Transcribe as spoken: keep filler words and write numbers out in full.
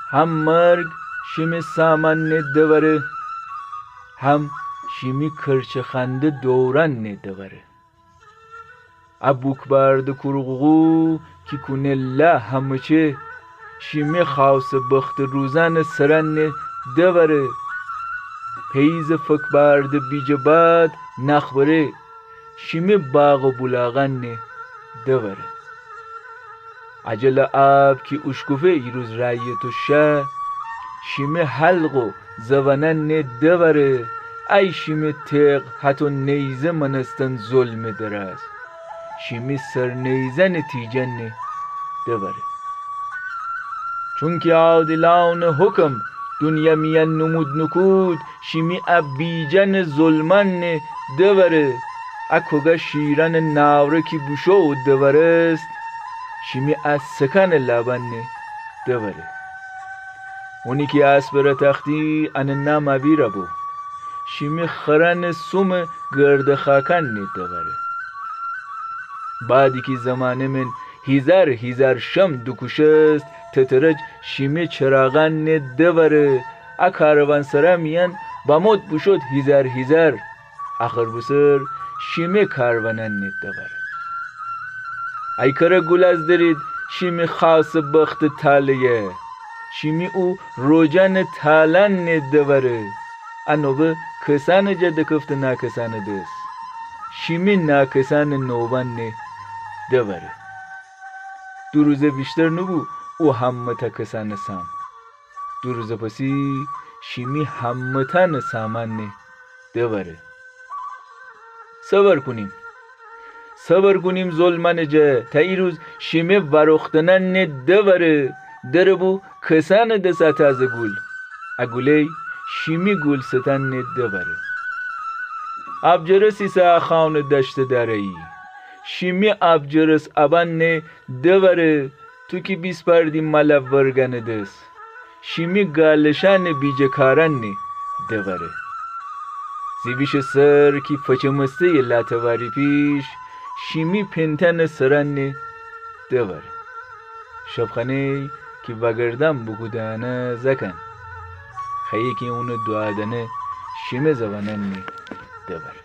هم مرگ شیمی سامن دوره، هم شیمی کرچ خنده دورن دوره. ابوک برد کرغو کی کنله همچه، شیمی خاص بخت روزن سرن دوره. پیز فک برد بیج باد نخبره، شیمی باغ و بلاغن دوره. عجل آب کی اشکوفه ایروز رایت و شه، شیمی حلق و زونن دوره. ای شیمی تیغ حتی نیزه منستن ظلم دراز، شیمی سر نیزه نتیجن دوره. چون که عادلان حکم دنیا میان نمود نکود، شیمی ابیجن ظلمن دوره. اکوگا شیرن ناوره کی بوشو دورست، شیمی از سکن لبن دوره. اونی که اسبر تختی ان نام ویره بو، شیمی خرن سوم گرد خاکن دوره. بعدی که زمانه من هیزر هیزر شم دکوشست، تترج شیمی چراغن دوره. ا کاروان سرا میان بامود بوشد هیزر هیزر، آخر بسر شیمی کاروانن دوره. ای کره گل از درید شیمی خاص بخت تالیه، شیمی او روجن تالن دوره. انوبه کسان جد کفت ناکسان دست، شیمی ناکسان نوبن دوره. دو روزه بیشتر نبو او همتا کسان سام، دو روزه پسی شیمی همتا سامان دوره. صبر کنیم صبر کنیم ظلمن جه، تا ای روز شیمی ورختنن دوره. در بو کسان دسا تازه گل، اگولی شیمی گل ستن دوره. ابجرسی سا خان دشت داری، شیمی ابجرس ابن دوره. تو کی بیس پردی ملا ورگن دس، شیمی گالشان بیج کارن دوره. زیبیش سر کی فچمسته لاتواری پیش، شیمی پنتن سرن دوره. شبخانه کی وگردم بگودانه زکن، خیلی که اونو دوادنه شیمی زبانن دوره.